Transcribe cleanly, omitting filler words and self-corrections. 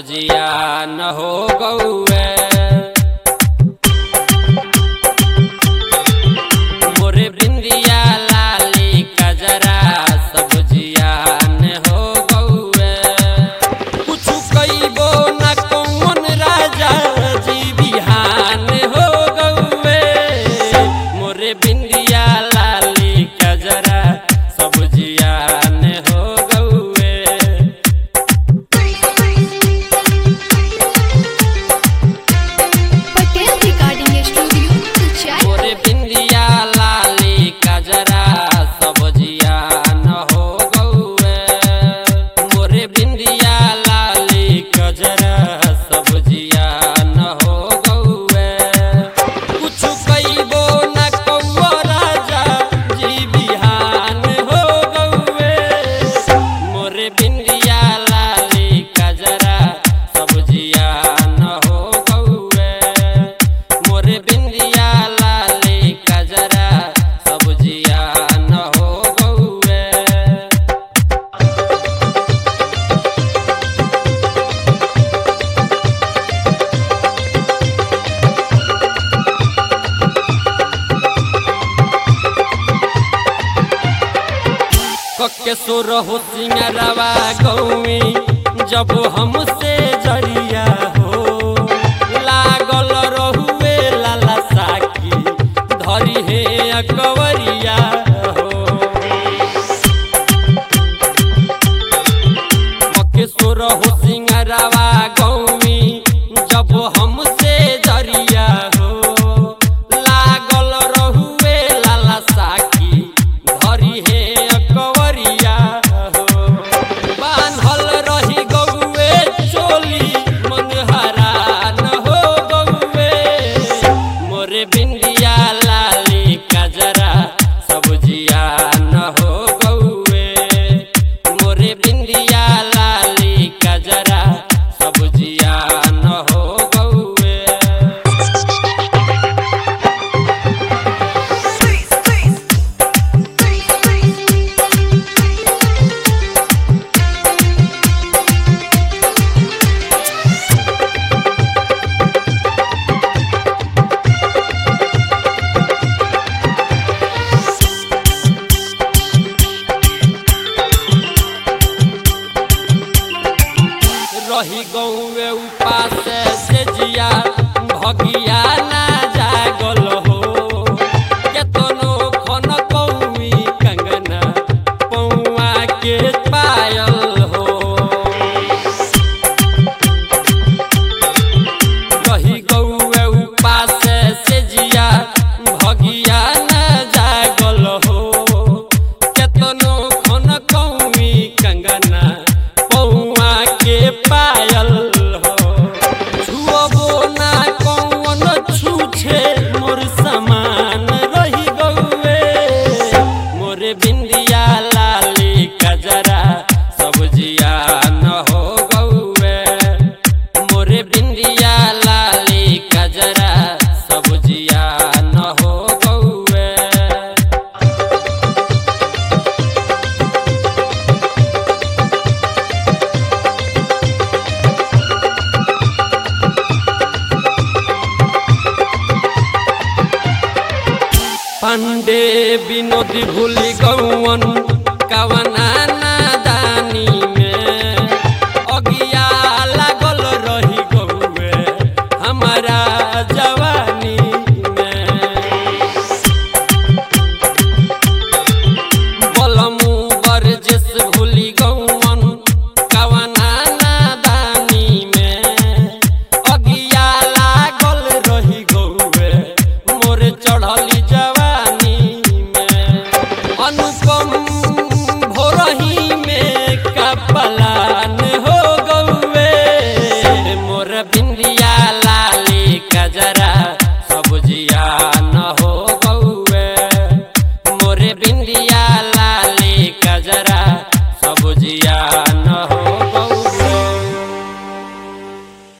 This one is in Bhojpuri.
जिया न हो गौए। मोरे बिंदिया लाली कजरा सब जिया न हो गौए। कुछ कईबो न कौन राजा जी बिहान हो गौए। मोरे बिंदिया लाली कजरा सब जिया न हो गौए। पटेल रिकॉर्डिंग स्टूडियो कुचाई। मोरे बिंदिया लाली कजरा सब जिया न हो गौए। मोरे बिंदिया लाली कजरा सब जिया न हो गौए। कुछ कईबो न कौआ राजा जी बिहान हो गौए। मोरे बिंदिया लाली कजरा सब जिया न हो गौए। मोरे बिंदिया लाली कजरा सब जिया न हो गौए। कके सुर हो सिंगरवा गौवी जब हमसे जरिया हो। लागल रहुए लाला साकी धरी हे अकवरिया हो। कके सुर हो सिंगरवा गौवी जब हमसे जरिया हो। लागल रहुए लाला साकी धरी हे अकवरिया हो। बान्हल रही गौए चोली मन हरान हो गौए। मोरे बिंदिया लाली कजरा सब जिया न हो गौए। मोरे बिंदिया लाली कजरा सब जिया न हो गौए। रही गौए उपास से जिया भगिया ना जागल हो। केतनो खन कौमी कंगना पौआ के पायल हो। रही गौए उपास से जिया भगिया ना जागल हो। केतनो खन कौमी कंगना पौआ के पायल हो। छुअबो ना कौन छूछे मोर समान रही गौए। मोरे बिंदिया लाली कजरा सब जिया न हो गौए। मोरे बिंदिया लाली कजरा सब जिया न हो गौए। पांडे विनोदी भूली गौवन कवना नादानी में। अगिया लागल रही गौए हमारा जवानी में। बलमू बरजिस भूली गौवन कवना नादानी में। अगिया लागल रही गौए मोरे चढ़ली जवानी में। अनुपम भोरही में कपलान हो गौए। मोर बिंदिया लाली कजरा सब जिया न हो गौए। मोरे बिंदिया लाली कजरा सब जिया